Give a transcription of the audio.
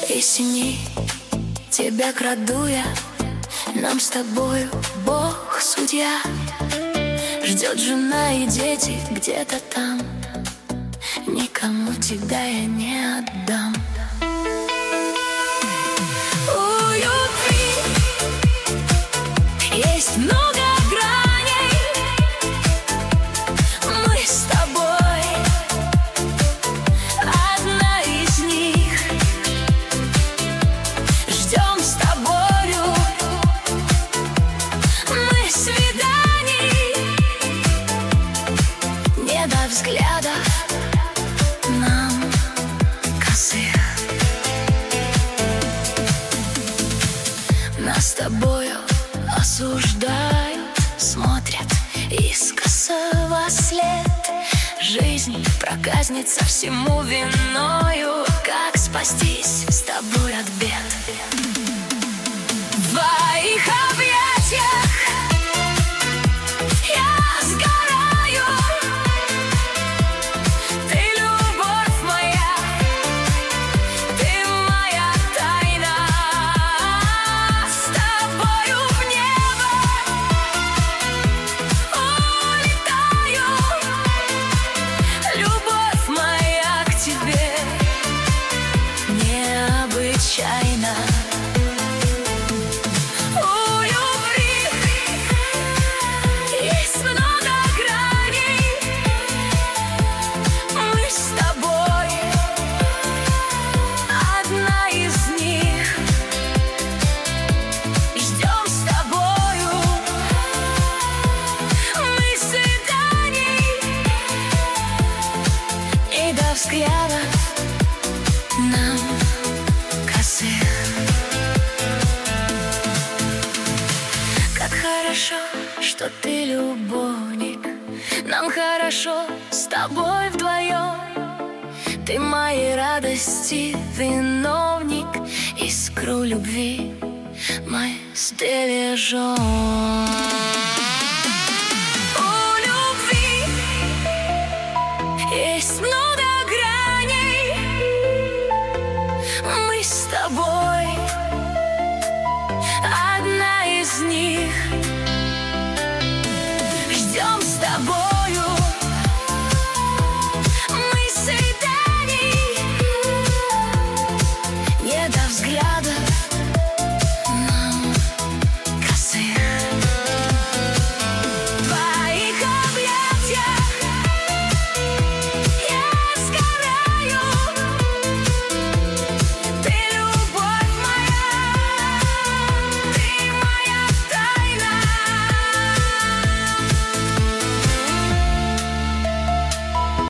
и синий. Тебя краду я, нам с тобою Бог судья. Ждет жена и дети где-то там, никому тебя я не отдам. У любви есть много граней. Мы с тобой одна из них. Ждем с тобою мы свиданий, не до взглядов нам косых. Нас с тобою осуждают, смотрят искоса вослед. Жизнь проказница всему виною. Как спастись с тобой от бед? В твоих объятиях я сгораю. Ты любовь моя, ты моя тайна. С тобою в небо улетаю. Любовь моя к тебе необычайна. У любви есть много граней. Мы с тобой одна из них. Ждем с тобою мы свиданий, и до взглядов нам косых. Как хорошо, что ты любовник. Нам хорошо с тобой вдвоем. Ты моей радости виновник. Искру любви мы сбережем. У любви есть много граней. Мы с тобой